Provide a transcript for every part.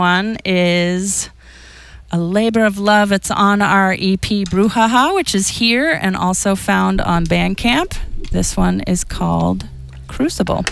one is A Labor of Love. It's on our EP Brouhaha, which is here and also found on Bandcamp. This one is called Crucible.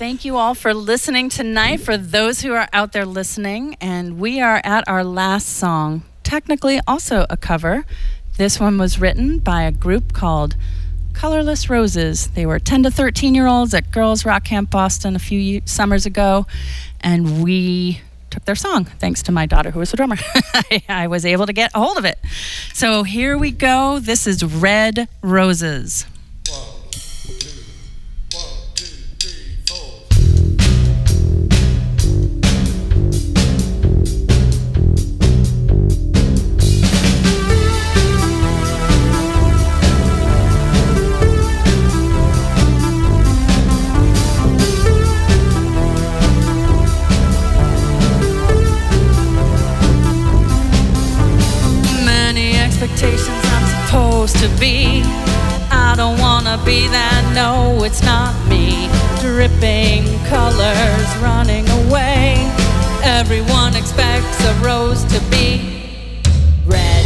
Thank you all for listening tonight, for those who are out there listening. And we are at our last song, technically also a cover. This one was written by a group called Colorless Roses. They were 10 to 13-year-olds at Girls Rock Camp Boston a few summers ago, and we took their song, thanks to my daughter, who was the drummer. I was able to get a hold of it. So here we go. This is Red Roses. Expectations I'm supposed to be. I don't wanna be that, no, it's not me. Dripping colors running away. Everyone expects a rose to be red.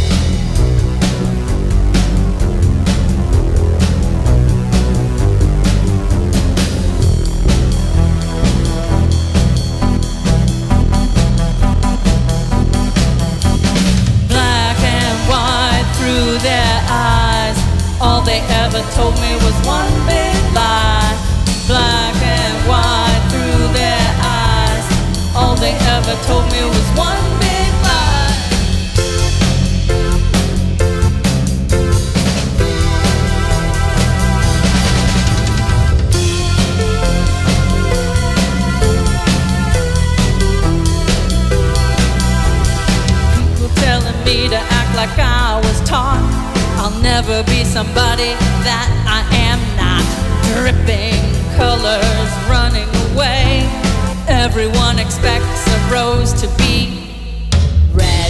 Through their eyes, all they ever told me was one big lie. Black and white through their eyes, all they ever told me was one big lie. People telling me to act like I was taught. I'll never be somebody that I am not. Dripping colors running away. Everyone expects a rose to be red.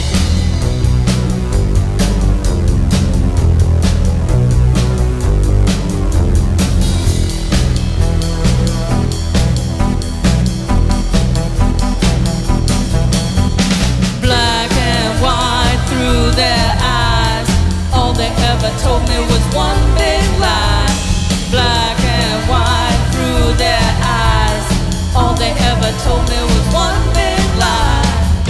Black and white through their eyes, all they ever told me was one big lie. Black and white through their eyes, all they ever told me was one big lie.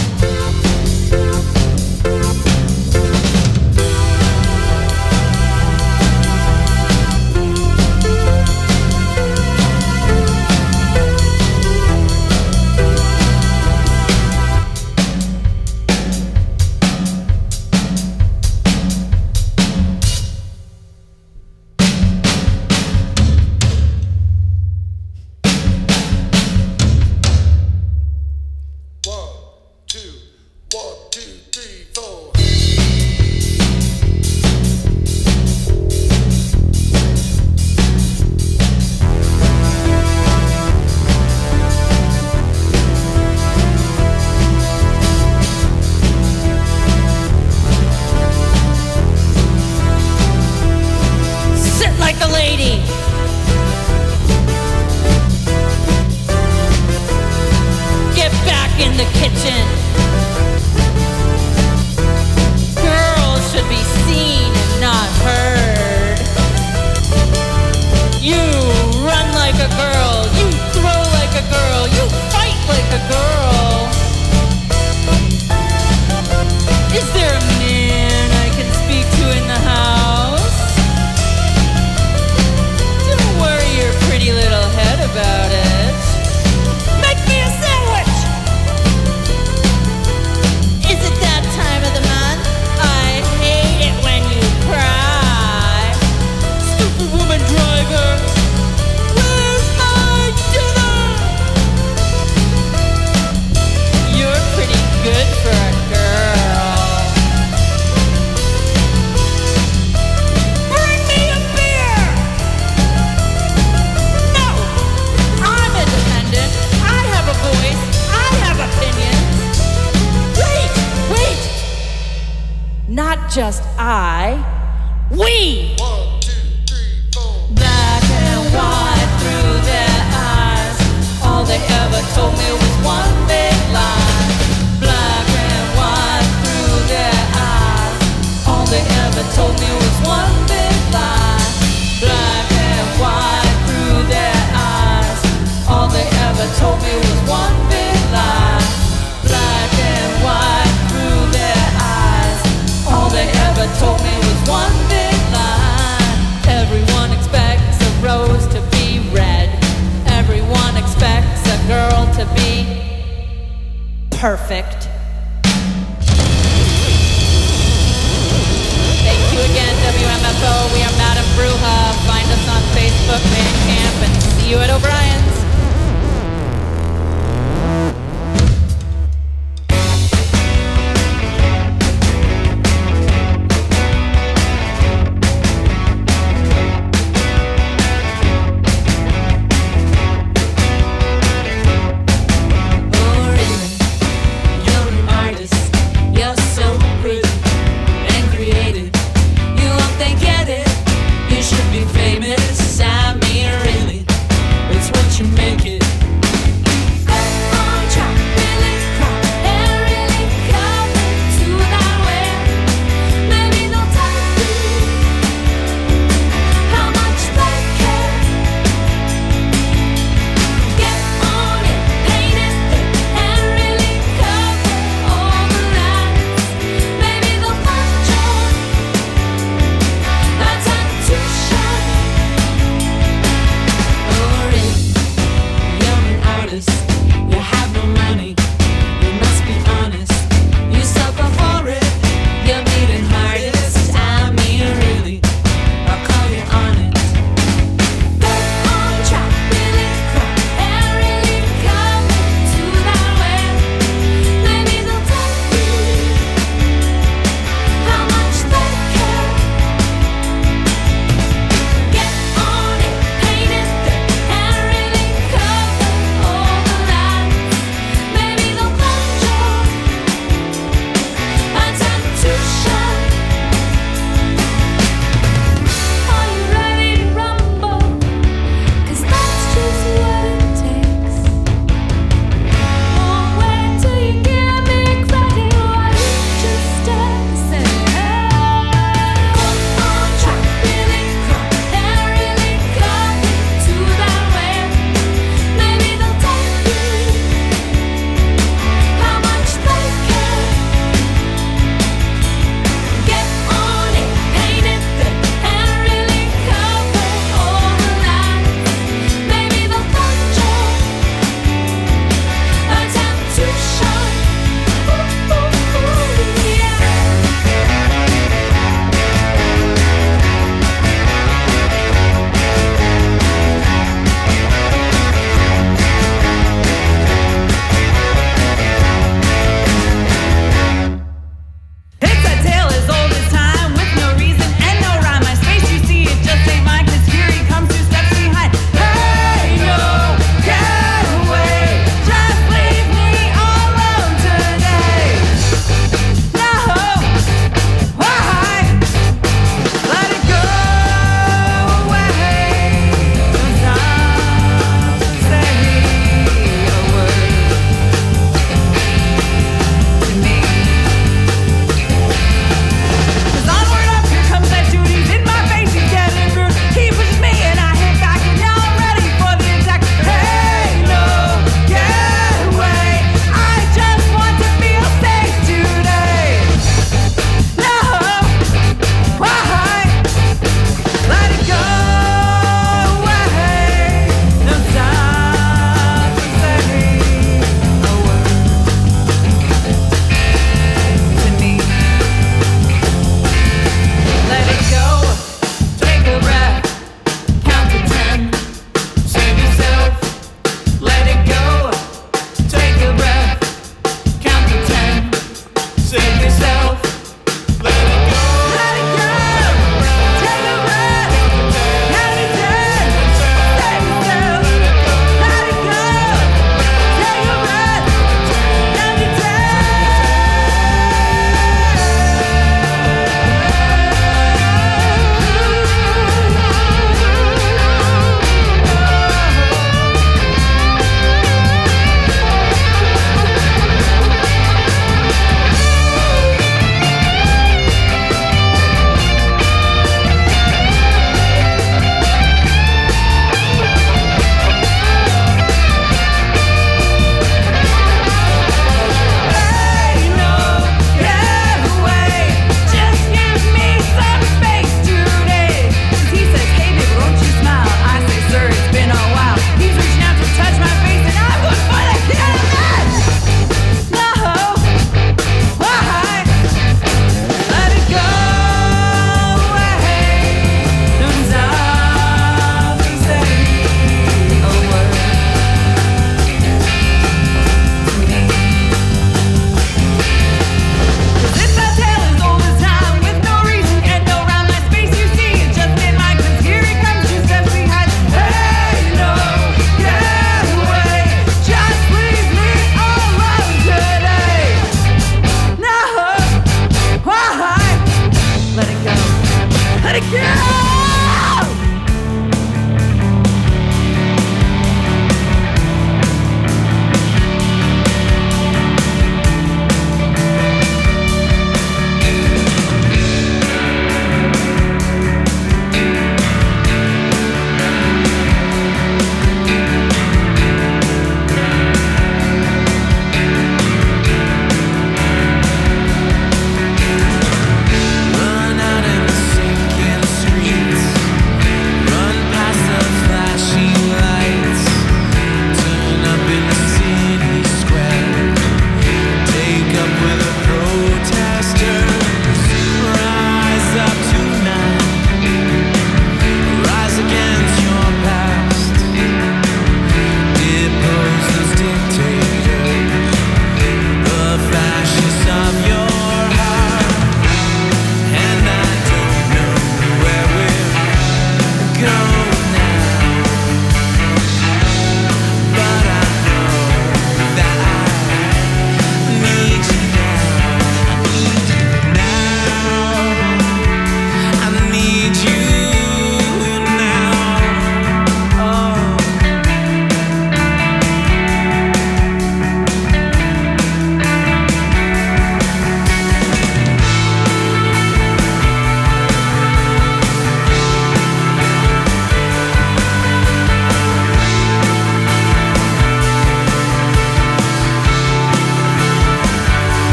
Just I, we. 1, 2, 3, 4. Black and white through their eyes, all they ever told me was one big lie. Black and white through their eyes, all they ever told me was one big lie. Black and white through their eyes, all they perfect. Thank you again, WMFO. We are Madame Bruja. Find us on Facebook, Bandcamp, and see you at O'Brien's. You should be famous, I mean really, it's what you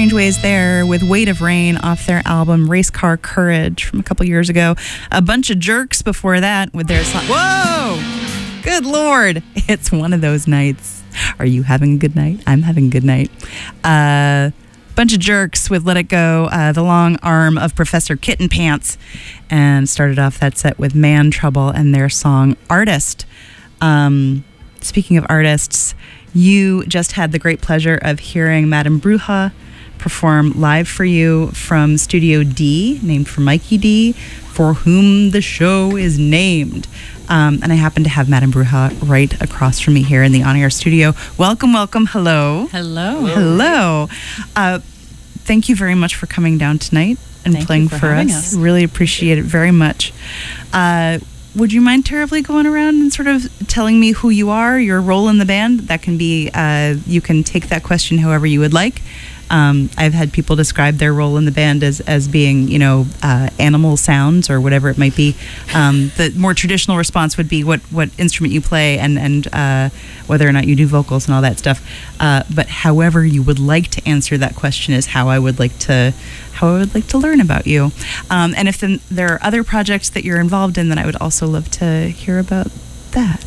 Strangeways there with Weight of Rain off their album Race Car Courage from a couple years ago. A Bunch of Jerks before that with their song. Whoa! Good Lord. It's one of those nights. Are you having a good night? I'm having a good night. Bunch of Jerks with Let It Go, the long arm of Professor Kitten Pants, and started off that set with Man Trouble and their song Artist. Speaking of artists, you just had the great pleasure of hearing Madame Bruja perform live for you from Studio D, named for Mikey D, for whom the show is named. And I happen to have Madame Bruja right across from me here in the on-air studio. Welcome, welcome. Hello. Hello. Hello. Thank you very much for coming down tonight and playing for us. Really appreciate it very much. Would you mind terribly going around and sort of telling me who you are, your role in the band? That can be, you can take that question however you would like. I've had people describe their role in the band as being, you know, animal sounds or whatever it might be. The more traditional response would be what instrument you play and whether or not you do vocals and all that stuff. But however you would like to answer that question is how I would like to learn about you. And if then there are other projects that you're involved in, then I would also love to hear about that.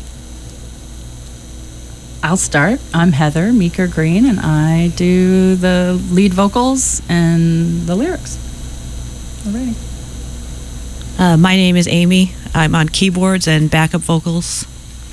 I'll start. I'm Heather Meeker Green, and I do the lead vocals and the lyrics. Alrighty. My name is Amy. I'm on keyboards and backup vocals.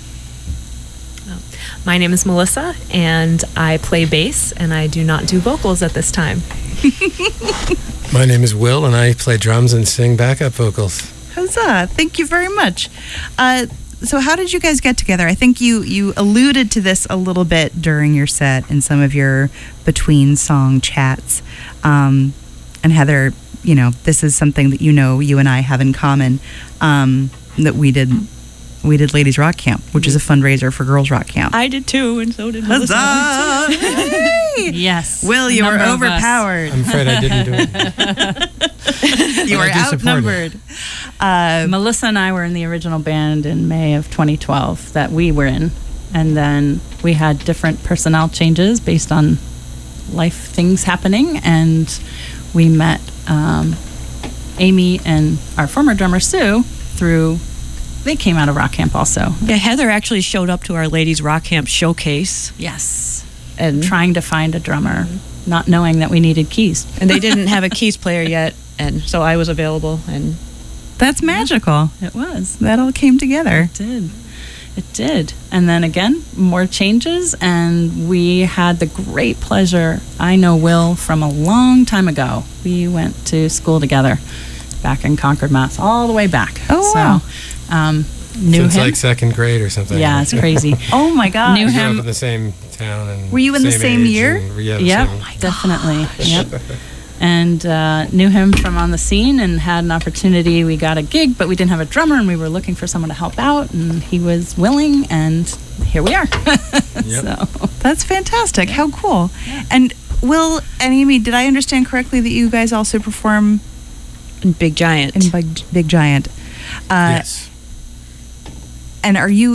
My name is Melissa, and I play bass, and I do not do vocals at this time. My name is Will, and I play drums and sing backup vocals. Huzzah! Thank you very much. So how did you guys get together? I think you alluded to this a little bit during your set in some of your between song chats. And Heather, you know, this is something that you and I have in common, that we did Ladies Rock Camp, which is a fundraiser for Girls Rock Camp. I did too, and so did Melissa. Huzzah! Hey! Yes. Will, you were overpowered. I'm afraid I didn't do it. You were outnumbered. Melissa and I were in the original band in May of 2012 that we were in. And then we had different personnel changes based on life things happening. And we met Amy and our former drummer, Sue, they came out of Rock Camp also. Yeah, Heather actually showed up to our Ladies Rock Camp showcase. Yes. And trying to find a drummer, not knowing that we needed keys. And they didn't have a keys player yet, and so I was available. And that's magical. It was. That all came together. It did. And then again, more changes, and we had the great pleasure. I know Will from a long time ago. We went to school together back in Concord, Mass, all the way back. Oh, wow. So, knew Since him. like second grade or something. Yeah, it's crazy. Oh my God. Knew We grew him. up in the same town. And were you in the same age year? Yep, definitely. Yep. And knew him from on the scene and had an opportunity. We got a gig, but we didn't have a drummer, and we were looking for someone to help out, and he was willing, and here we are. So that's fantastic. How cool. Yeah. And Will and Amy, did I understand correctly that you guys also perform in Big Giant? In Big Giant. Yes. And are you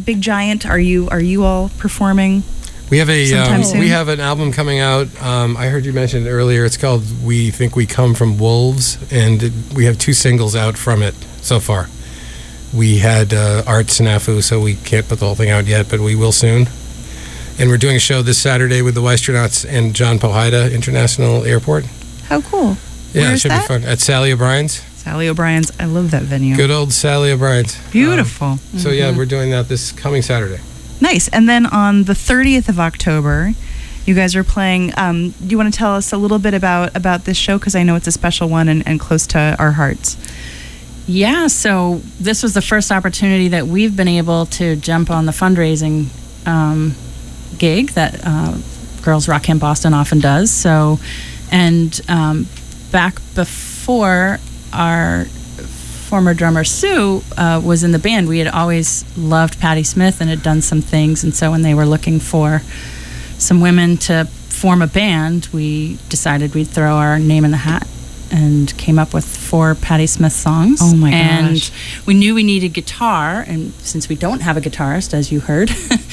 all performing? We have we have an album coming out. I heard you mention it earlier. It's called "We Think We Come from Wolves," and we have 2 singles out from it so far. We had Art Snafu, so we can't put the whole thing out yet, but we will soon. And we're doing a show this Saturday with the Weistronauts and John Powhida International Airport. How cool! Yeah, Where it should be fun. At Sally O'Brien's. Sally O'Brien's. I love that venue. Good old Sally O'Brien's. Beautiful. So yeah, we're doing that this coming Saturday. Nice. And then on the 30th of October, you guys are playing. Do you want to tell us a little bit about this show? Because I know it's a special one and close to our hearts. Yeah, so this was the first opportunity that we've been able to jump on the fundraising gig that Girls Rock Camp Boston often does. So, and back before our former drummer Sue was in the band, we had always loved Patti Smith and had done some things, and so when they were looking for some women to form a band, we decided we'd throw our name in the hat and came up with 4 Patti Smith songs. Oh my gosh. And we knew we needed guitar, and since we don't have a guitarist, as you heard,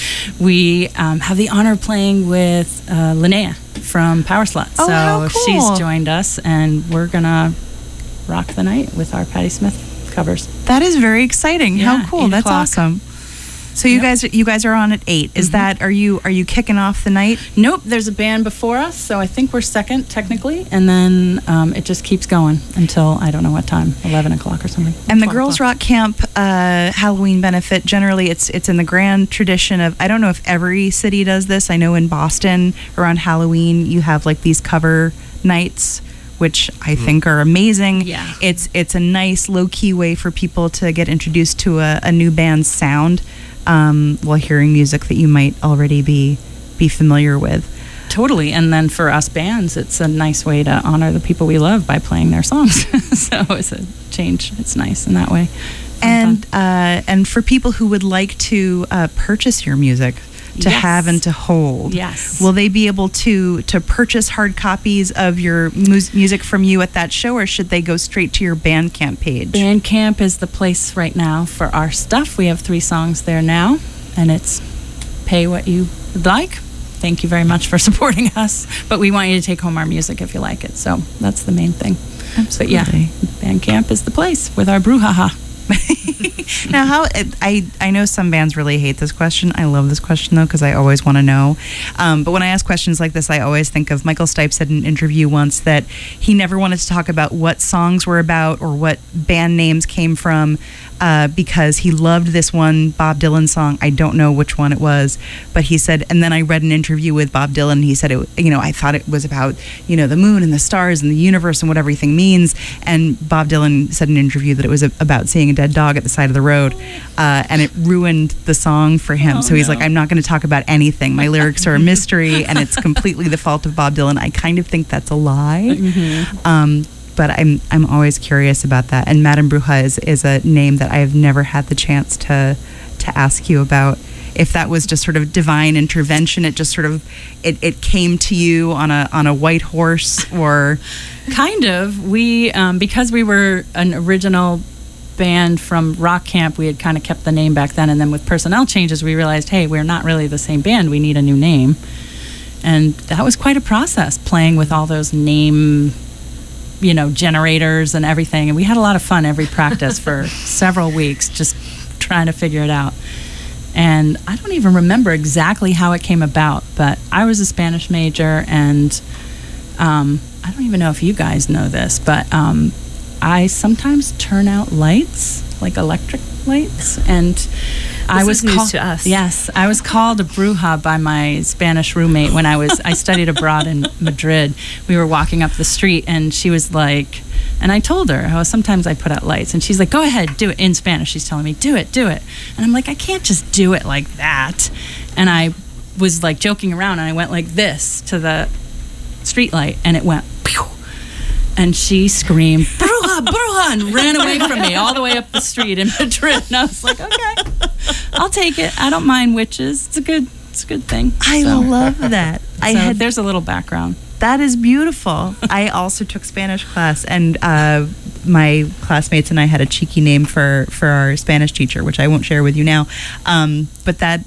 we have the honor of playing with Linnea from Power Slut. Oh, how cool. She's joined us, and we're gonna rock the night with our Patti Smith covers. That is very exciting. Yeah, How cool. 8 That's o'clock. awesome. So you guys are on at 8. Is that are you kicking off the night? Nope, there's a band before us, so I think we're second technically, and then it just keeps going until I don't know what time, 11 o'clock or something. And the 12 Girls o'clock. Rock Camp Halloween benefit, generally it's in the grand tradition of, I don't know if every city does this. I know in Boston around Halloween you have like these cover nights, which I think are amazing. Yeah. It's a nice low-key way for people to get introduced to a new band's sound while hearing music that you might already be familiar with. Totally, and then for us bands, it's a nice way to honor the people we love by playing their songs. So it's a change. It's nice in that way. Fun. And for people who would like to purchase your music to Yes. have and to hold, Yes. will they be able to purchase hard copies of your music from you at that show, or should they go straight to your Bandcamp page? Bandcamp is the place right now for our stuff. We have 3 songs there now, and it's pay what you would like. Thank you very much for supporting us, but we want you to take home our music if you like it. So that's the main thing. Absolutely. But yeah, Bandcamp is the place with our brouhaha. Now, how I know some bands really hate this question. I love this question though, because I always want to know. But when I ask questions like this, I always think of Michael Stipe said in an interview once that he never wanted to talk about what songs were about or what band names came from, because he loved this one Bob Dylan song. I don't know which one it was, but he said, and then I read an interview with Bob Dylan. And he said, I thought it was about, the moon and the stars and the universe and what everything means. And Bob Dylan said in an interview that it was about seeing a dead dog at the side of the road, and it ruined the song for him. So he's like, I'm not going to talk about anything. My lyrics are a mystery, and it's completely the fault of Bob Dylan. I kind of think that's a lie. But I'm always curious about that. And Madame Bruja is a name that I have never had the chance to ask you about. If that was just sort of divine intervention, it just sort of it came to you on a white horse, or Kind of. We because we were an original band from Rock Camp, we had kind of kept the name back then, and then with personnel changes we realized, hey, we're not really the same band, we need a new name. And that was quite a process, playing with all those name generators and everything, and we had a lot of fun every practice for several weeks just trying to figure it out. And I don't even remember exactly how it came about, but I was a Spanish major, and I don't even know if you guys know this, but I sometimes turn out lights, like electric lights, and I was is news called to us. Yes, I was called a bruja by my Spanish roommate when I studied abroad in Madrid. We were walking up the street, and she was like, and I told her how sometimes I put out lights, and she's like, go ahead, do it. In Spanish, she's telling me, do it. And I'm like, I can't just do it like that. And I was like joking around, and I went like this to the street light, and it went pew. And she screamed, bruja, bruja, and ran away from me all the way up the street in Madrid. And I was like, okay, I'll take it. I don't mind witches. It's a good thing. I love that. There's a little background. That is beautiful. I also took Spanish class, and my classmates and I had a cheeky name for our Spanish teacher, which I won't share with you now. But that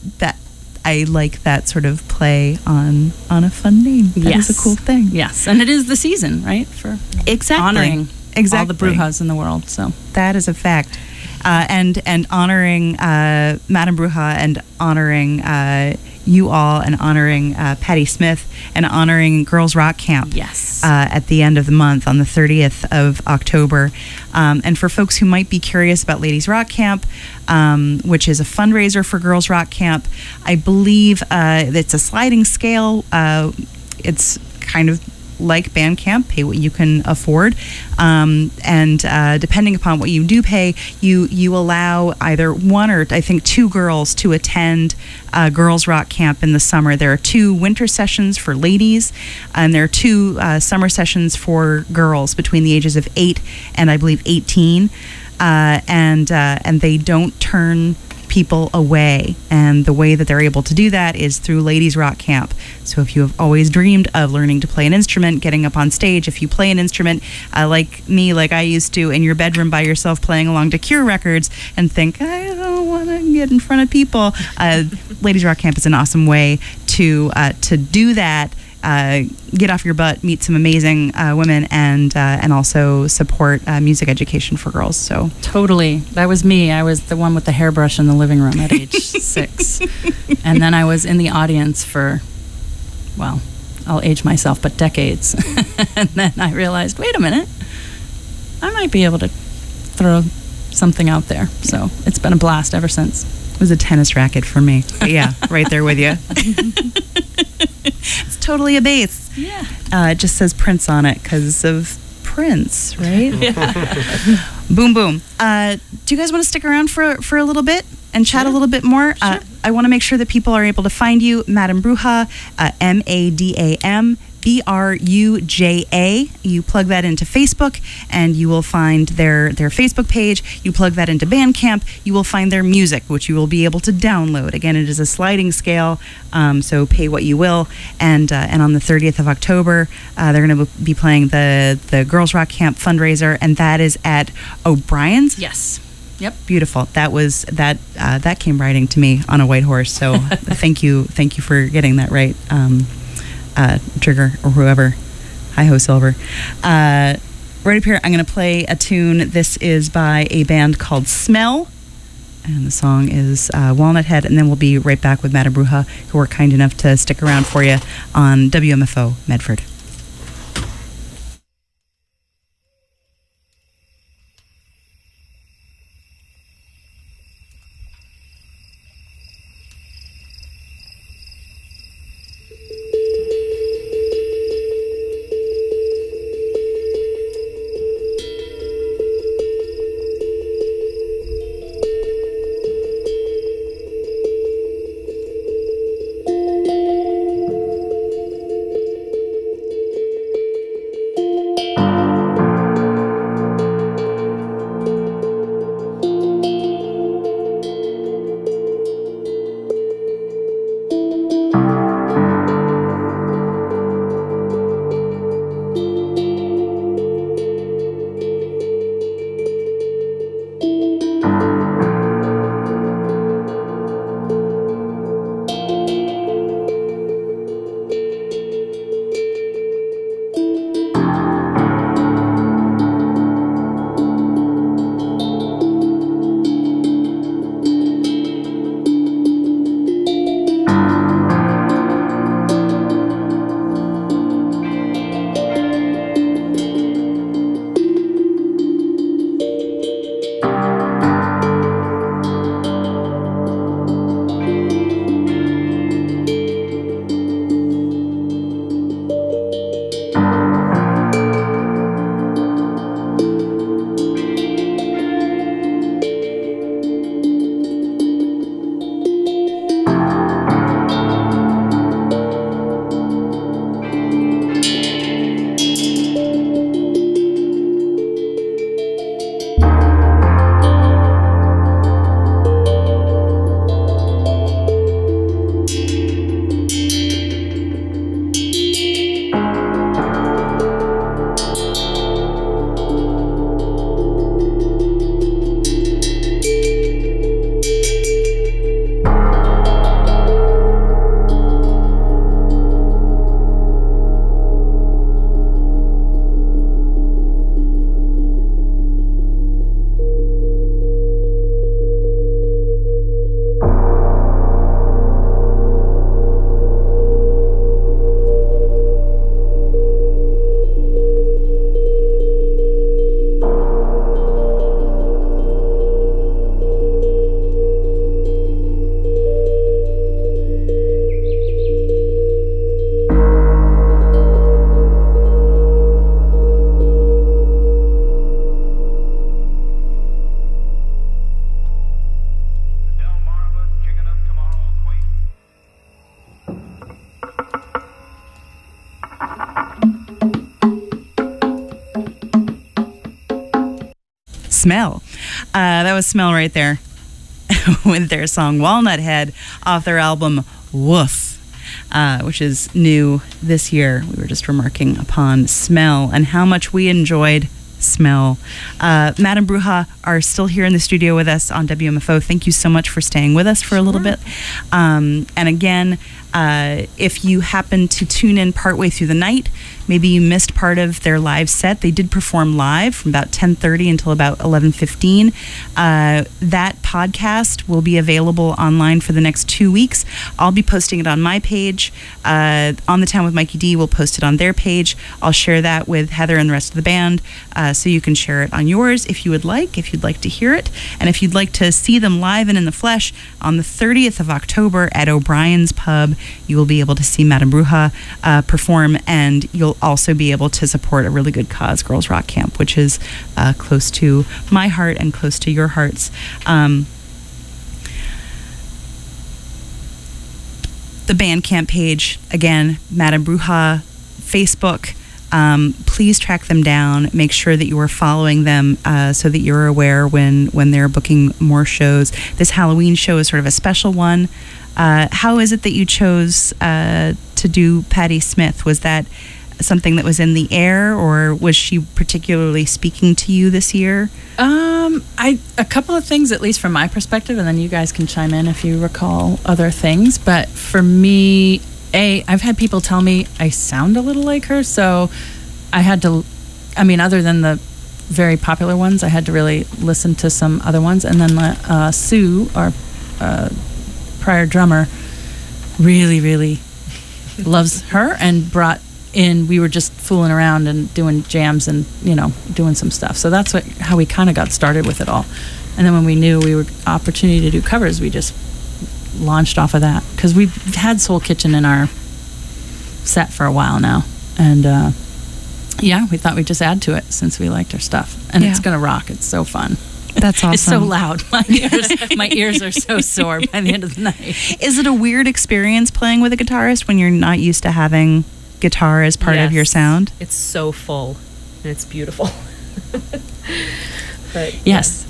I like that sort of play on a fun name. That is a cool thing. Yes, and it is the season, right, for honoring all the brujas in the world. So that is a fact. And honoring Madame Bruja, and honoring you all, and honoring Patti Smith, and honoring Girls Rock Camp. Yes. At the end of the month on the 30th of October. And for folks who might be curious about Ladies Rock Camp, which is a fundraiser for Girls Rock Camp, I believe it's a sliding scale. It's kind of like Bandcamp, pay what you can afford, and depending upon what you do pay, you allow either one or I think 2 girls to attend Girls Rock Camp in the summer. There are 2 winter sessions for ladies, and there are 2 summer sessions for girls between the ages of 8 and I believe 18, and they don't turn people away. And the way that they're able to do that is through Ladies Rock Camp. So if you have always dreamed of learning to play an instrument, getting up on stage, if you play an instrument like me, like I used to, in your bedroom by yourself playing along to Cure records and think, I don't want to get in front of people, Ladies Rock Camp is an awesome way to do that. Get off your butt, meet some amazing women, and also support music education for girls. So Totally. That was me. I was the one with the hairbrush in the living room at age 6. And then I was in the audience for, well, I'll age myself, but decades. And then I realized, wait a minute, I might be able to throw something out there. So it's been a blast ever since. it was a tennis racket for me. But yeah, right there with you. It's totally a bass. Yeah. It just says Prince on it because of Prince, right? Yeah. Boom, boom. Do you guys want to stick around for a little bit and chat a little bit more? Sure. I want to make sure that people are able to find you, Madame Bruja, MADAM BRUJA. You plug that into Facebook, and you will find their Facebook page. You plug that into Bandcamp. You will find their music, which you will be able to download. Again, it is a sliding scale, so pay what you will. And on the 30th of October, they're going to be playing the Girls Rock Camp fundraiser, and that is at O'Brien's. Yes. Yep. Beautiful. That came riding to me on a white horse. So thank you for getting that right, Trigger or whoever. Hi ho, Silver. Right up here, I'm going to play a tune. This is by a band called Smell, and the song is Walnut Head. And then we'll be right back with Madame Bruja, who were kind enough to stick around for you on WMFO Medford. Smell. That was Smell right there. with their song Walnut Head off their album Woof, which is new this year. We were just remarking upon Smell and how much we enjoyed Smell. Madame Bruja are still here in the studio with us on WMFO. Thank you so much for staying with us for a little bit. And again, if you happen to tune in partway through the night, maybe you missed part of their live set. They did perform live from about 10:30 until about 11:15. That podcast will be available online for the next 2 weeks. I'll be posting it on my page. On the Town with Mikey D will post it on their page. I'll share that with Heather and the rest of the band, so you can share it on yours if you would like, if you'd like to hear it. And if you'd like to see them live and in the flesh, on the 30th of October at O'Brien's Pub, you will be able to see Madame Bruja perform, and you'll also be able to support a really good cause, Girls Rock Camp, which is close to my heart and close to your hearts. The Bandcamp page, again, Madame Bruja, Facebook. Please track them down. Make sure that you are following them so that you're aware when they're booking more shows. This Halloween show is sort of a special one. How is it that you chose to do Patti Smith? Was that something that was in the air, or was she particularly speaking to you this year? A couple of things, at least from my perspective, and then you guys can chime in if you recall other things. But for me, I've had people tell me I sound a little like her, so I had to, other than the very popular ones, I had to really listen to some other ones. And then Sue, our prior drummer, really, really loves her and brought in, we were just fooling around and doing jams and, doing some stuff. So that's how we kind of got started with it all. And then when we knew we were opportunity to do covers, we just launched off of that, because we've had Soul Kitchen in our set for a while now, and we thought we'd just add to it since we liked her stuff, and it's gonna rock. It's so fun. That's awesome. It's so loud. My ears are so sore by the end of the night. Is it a weird experience playing with a guitarist when you're not used to having guitar as part of your sound? It's so full and it's beautiful. But yes.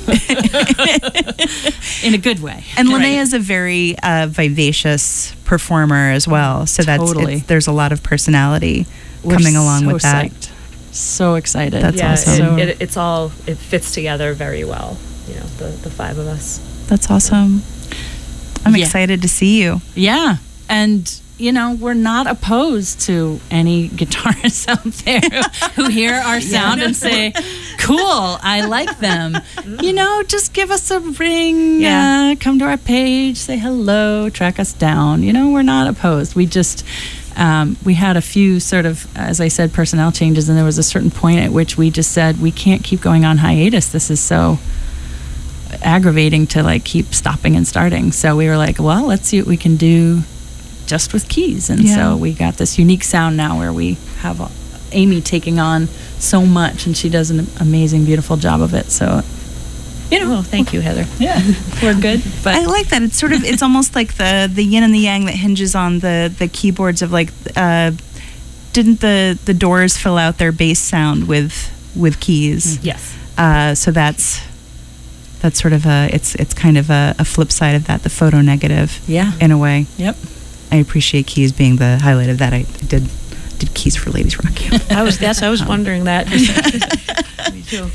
In a good way. And Linnea is a very vivacious performer as well, so Totally. there's a lot of personality coming along with that. Psyched. So excited. That's awesome. It fits together very well, the five of us. That's awesome. I'm excited to see you. Yeah. And we're not opposed to any guitarists out there who hear our sound and say, cool, I like them. Just give us a ring, come to our page, say hello, track us down. We're not opposed. We just, we had a few sort of, as I said, personnel changes, and there was a certain point at which we just said, we can't keep going on hiatus. This is so aggravating to keep stopping and starting. So we were like, well, let's see what we can do just with keys. And so we got this unique sound now where we have Amy taking on so much, and she does an amazing, beautiful job of it. So, Well, thank you, Heather. Yeah, we're good. But I like that. It's it's almost like the yin and the yang that hinges on the keyboards of didn't the Doors fill out their bass sound with keys? Yes. So that's sort of it's kind of a flip side of that, the photo negative. Yeah. In a way. Yep. I appreciate keys being the highlight of that. I did keys for Ladies Rock Camp. I was wondering that. Me too.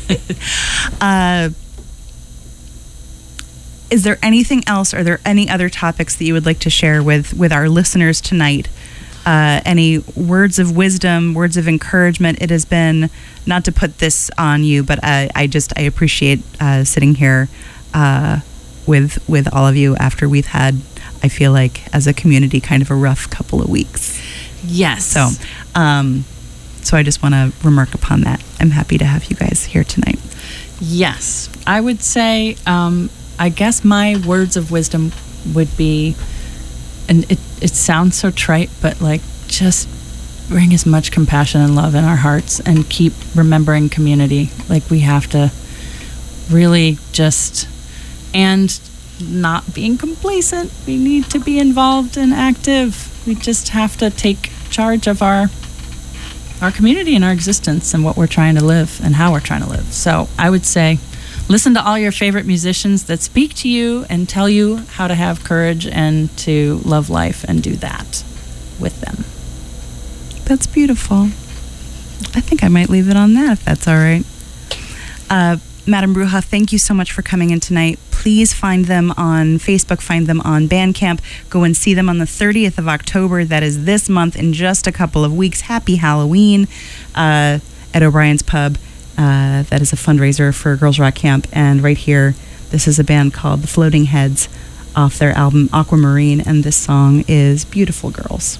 Is there anything else? Are there any other topics that you would like to share with our listeners tonight? Any words of wisdom, words of encouragement? It has been, not to put this on you, but I appreciate sitting here with all of you after we've had, I feel like, as a community, kind of a rough couple of weeks. Yes. So I just want to remark upon that. I'm happy to have you guys here tonight. Yes. I would say, I guess my words of wisdom would be, and it sounds so trite, but just bring as much compassion and love in our hearts and keep remembering community. We have to really just, and not being complacent. We need to be involved and active. We just have to take charge of our community and our existence and what we're trying to live and how we're trying to live. So I would say Listen to all your favorite musicians that speak to you and tell you how to have courage and to love life, and do that with them. That's beautiful. I think I might leave it on that, if that's all right. Madame Bruja, thank you so much for coming in tonight. Please find them on Facebook, find them on Bandcamp. Go and see them on the 30th of October. That is this month, in just a couple of weeks. Happy Halloween at O'Brien's Pub. That is a fundraiser for Girls Rock Camp. And right here, this is a band called The Floating Heads off their album Aquamarine, and this song is Beautiful Girls.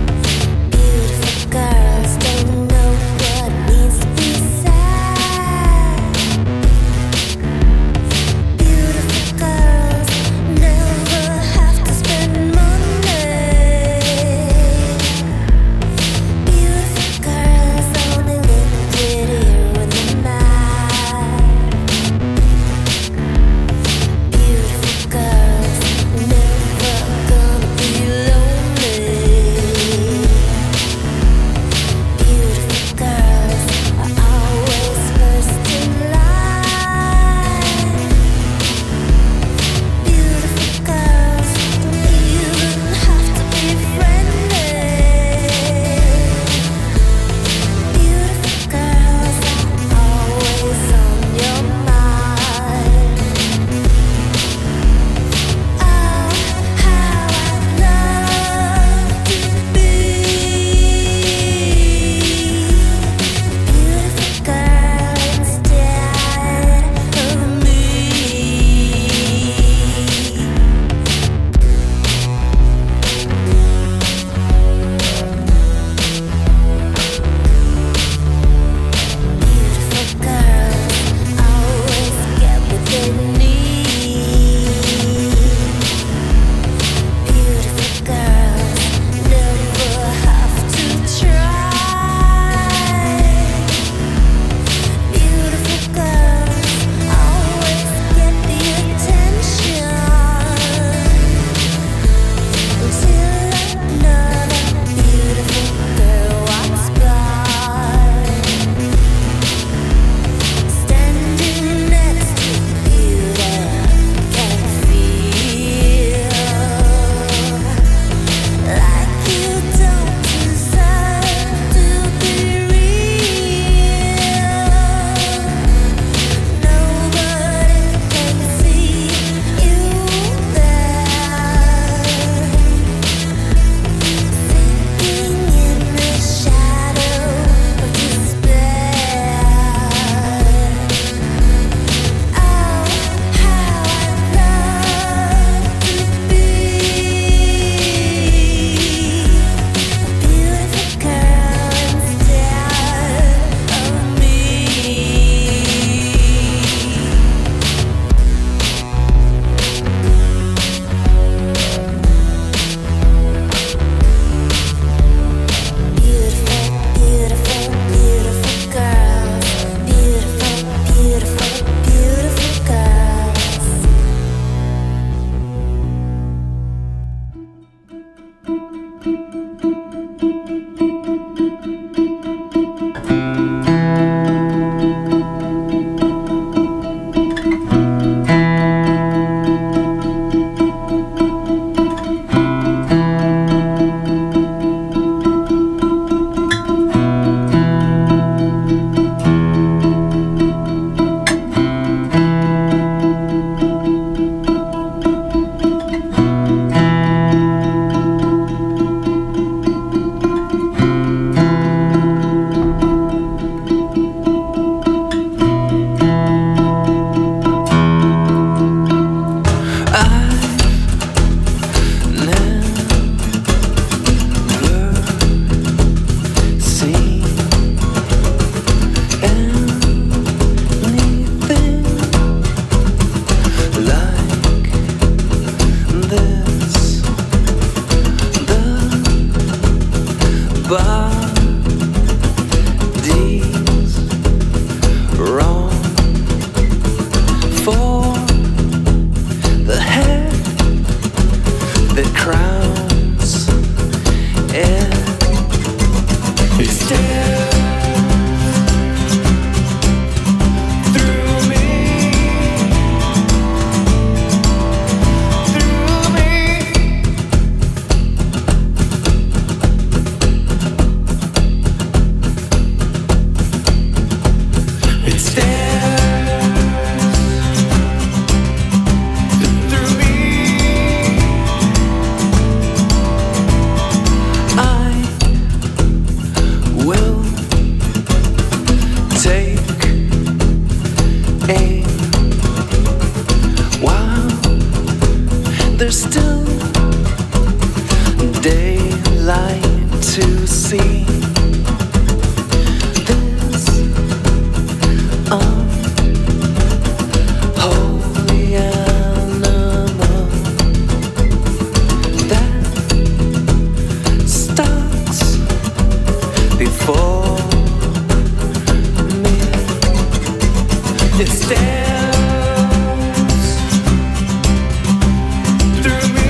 Beautiful girls don't know what it means to be sad. to see this unholy animal that stalks before me. It stares through me.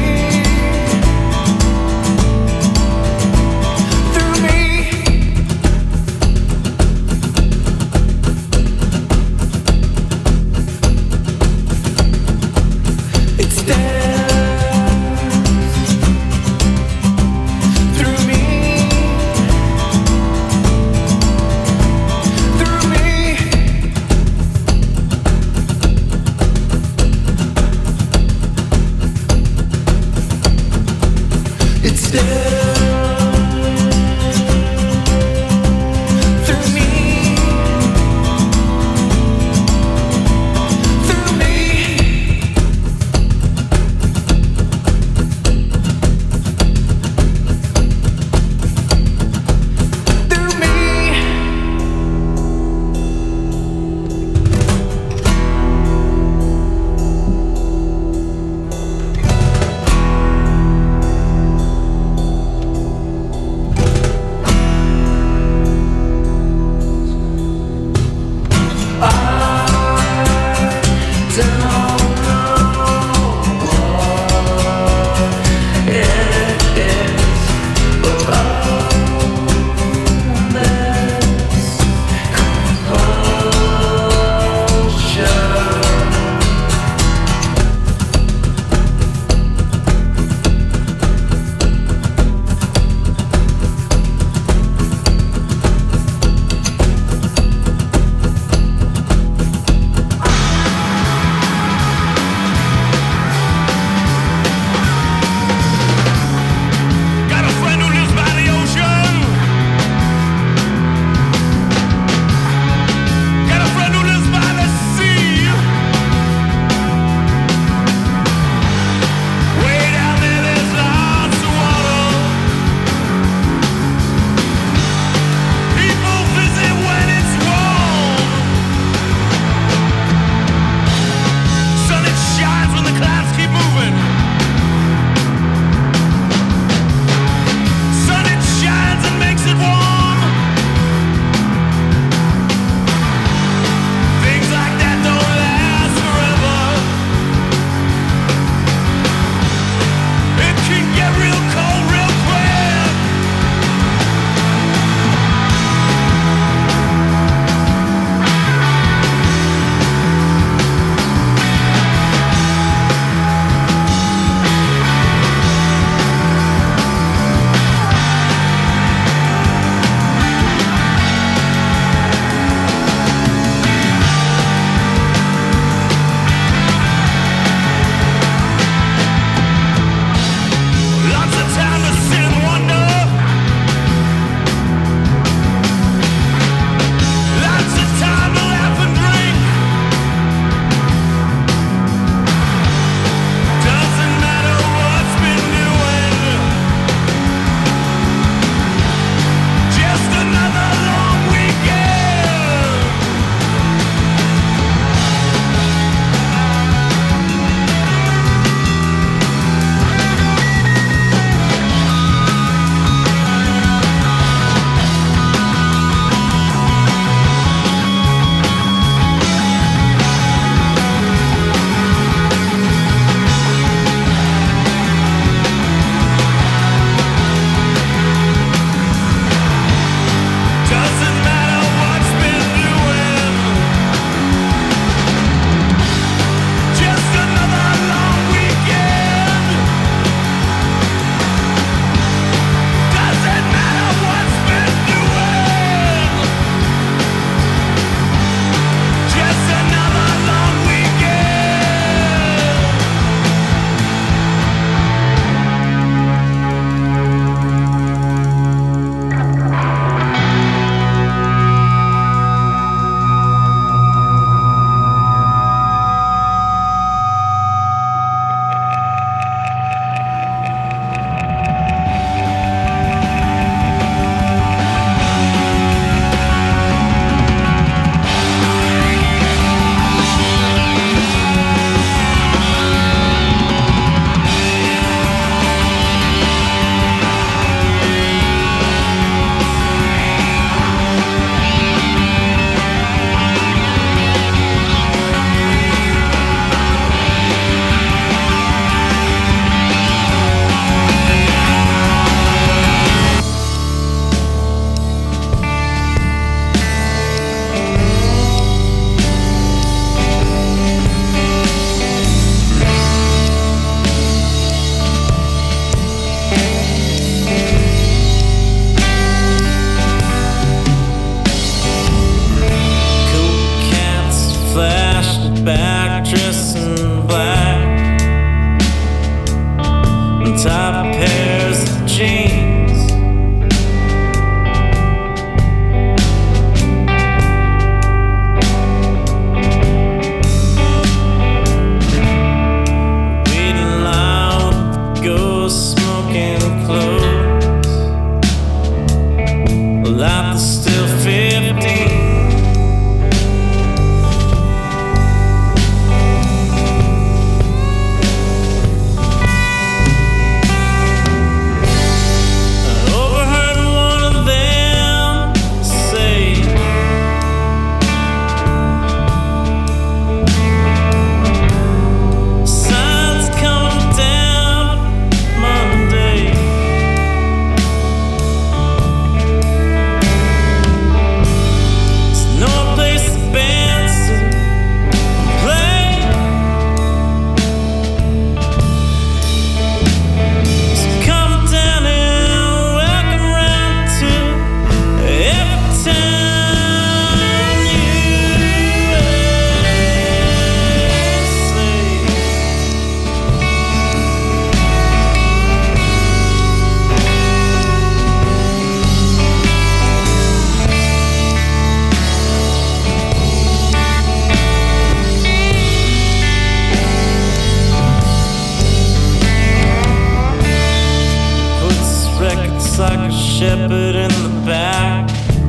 shepherd in the back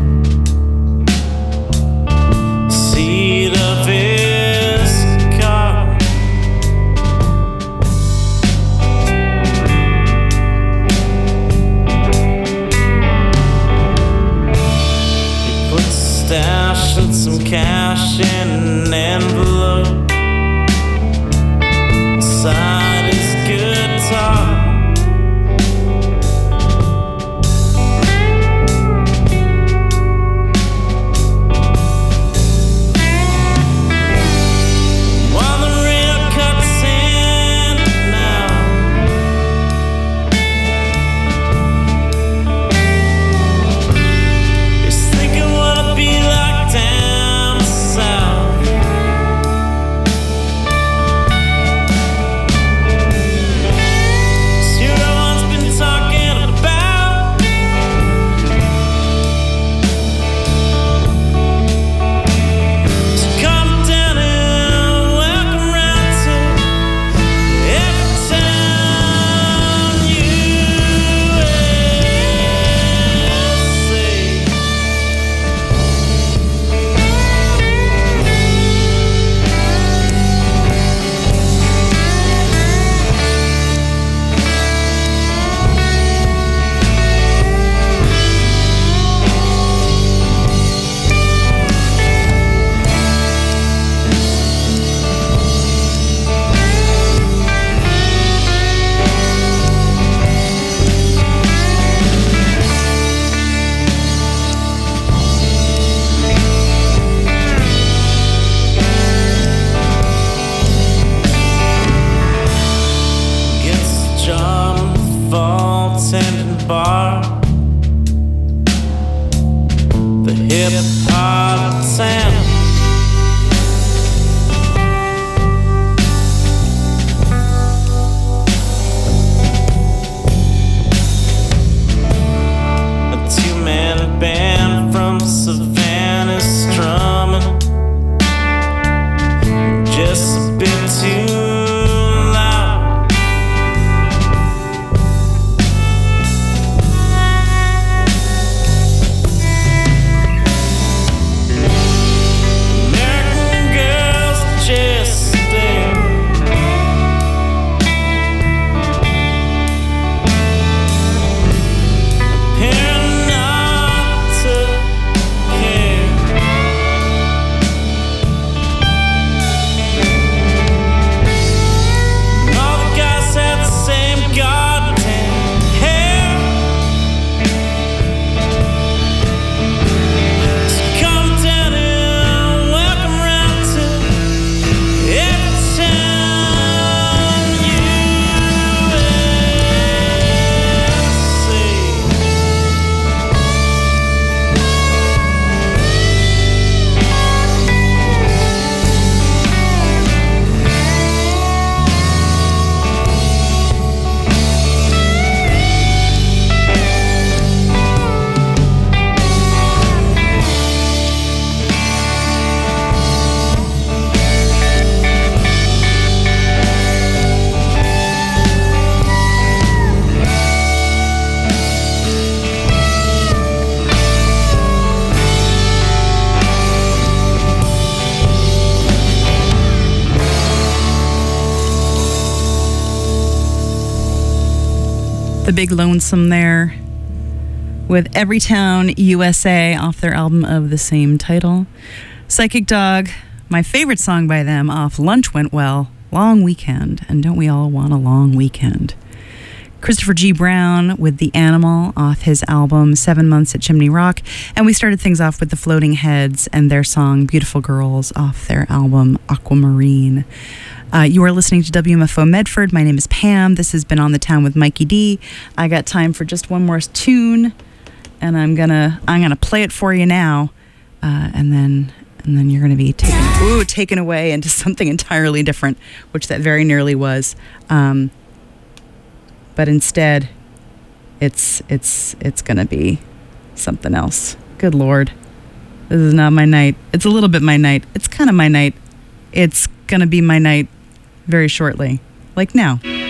seat of his car. He puts a stash and some cash in an envelope beside his guitar. The Big Lonesome there with Everytown USA off their album of the same title. Psychic Dog, my favorite song by them off Lunch Went Well, Long Weekend, and don't we all want a long weekend? Christopher G. Brown with The Animal off his album 7 Months at Chimney Rock, and we started things off with the Floating Heads and their song Beautiful Girls off their album Aquamarine. You are listening to WMFO Medford. My name is Pam. This has been On the Town with Mikey D. I got time for just one more tune, and I'm gonna play it for you now, and then you're gonna be taken away into something entirely different, which that very nearly was. But instead, it's gonna be something else. Good Lord, this is not my night. It's a little bit my night. It's kind of my night. It's gonna be my night very shortly, like now.